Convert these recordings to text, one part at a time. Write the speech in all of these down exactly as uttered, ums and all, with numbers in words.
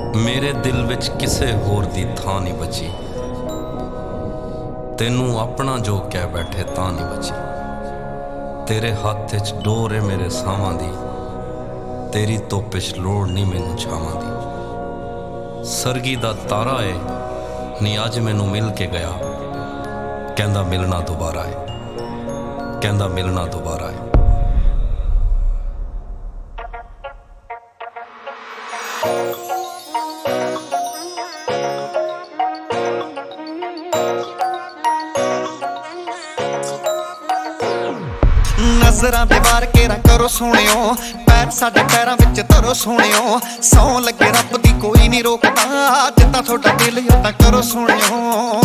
मेरे दिल विच किसे होर दी थां नहीं बची, तेनू अपना जो कह बैठे तां नहीं बची। तेरे हाथ च डोर है मेरे सावां दी, तेरी धुप्प च लोड़ नहीं मैनू छावां दी। सरगी दा तारा है नी अज मैनू मिल के गया, कहंदा मिलना दोबारा है, कहंदा मिलना दोबारा है। नजरां दे वार के रंग करो सोहणियो, पैर साडे पैरां विच धरो सोहणियो। सौ लगे रब दी कोई नहीं रोकदा, जिद्दां थोड़ा दिल उदां करो सोहणियो।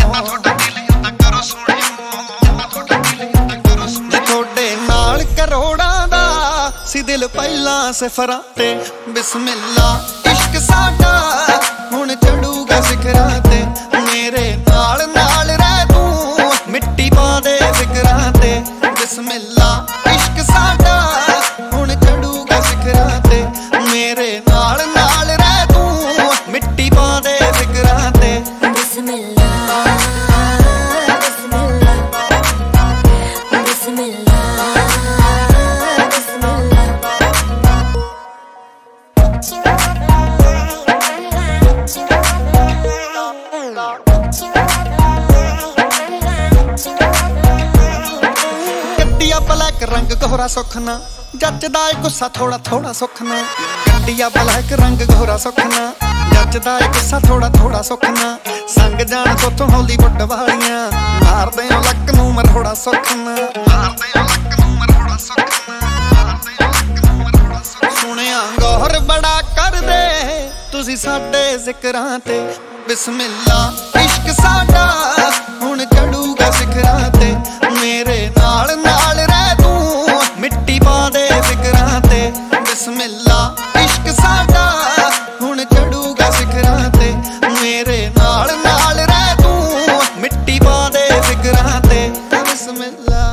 जे थोड़े नाल करोड़ां दा सी दिल पहलां सिफरां ते, बिस्मिल्ला इश्क साडा हुण चढ़ूगा सिखरां ते। मेरे नाल नाल रह तूं मिट्टी पा दे फिकरां ते, बिस्मिल्ला इश्क साडा हुण चढ़ूगा सिखरां ते। मेरे नाल नाल रह तूं मिट्टी पा दे फिकरां ते, बिस्मिल्ला बिस्मिल्ला बिस्मिल्ला ब्लैक रंग गोरा सुखना जचदा है, गुस्सा थोड़ा थोड़ा सुखना। गड्डिया ब्लैक रंग गोरा सुखना जचदा है, गुस्सा थोड़ा थोड़ा सुखना। संग जान तोथों हॉलीवुड वालियां मारदे हो लक नूं मरोड़ा सुखना। सुनिया गौर बड़ा कर दे तुसी साडे जिकरां ते, बिस्मिल्ला इश्क साडा हुण चढ़ूगा सिखरां ते। मेरे नाल नाल रह तूं मिट्टी पा दे फिकरां ते, बिस्मिल्ला इश्क साडा हुण चढ़ूगा सिखरां ते। मेरे नाल नाल रह तूं मिट्टी पा दे फिकरां ते, बिस्मिल्ला।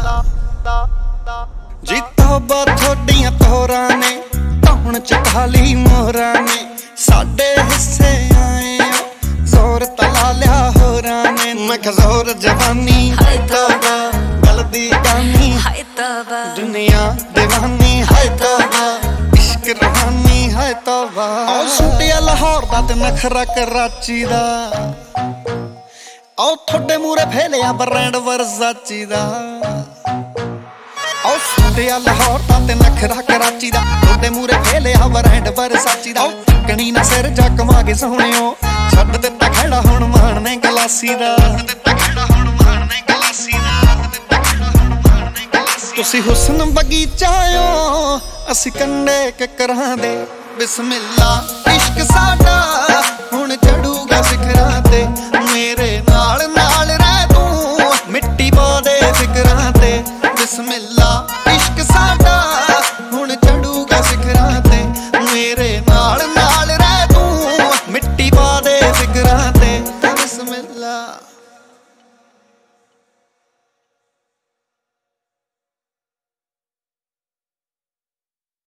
जी तौबा थोड़ियां तोरां ने धौण च काली मोहरां ने, साडे हिस्से आए जोर तला लिया होरां ने। मैं जोर जवानी है तौबा गलदी गानी हाय तौबा, दुनिया दीवानी है तौबा, इश्क रूहानी है तौबा। ओ सुटिया लाहौर दा ते नखरा कराची दा, ओ थोड़े मूरे फेलिया ब्रांड वर्साची दा। ओ सुटिया लाहौर दा ते नखरा कराची दा, थोड़े मूरे फेलिया ब्रांड वर्साची दा। कणी ना सिर जा कमा के सोहणियो, छड्ड दित्ता खड़ा हुण माणने गलासी दा। तुसी हुस्न बगीचायो असी कंडे किकरां दे, बिस्मिल्ला इश्क साडा हुण चढ़ूगा सिखरां ते। मेरे नाल नाल रह तूं मिट्टी पा दे फिकरां ते, बिस्मिल्ला।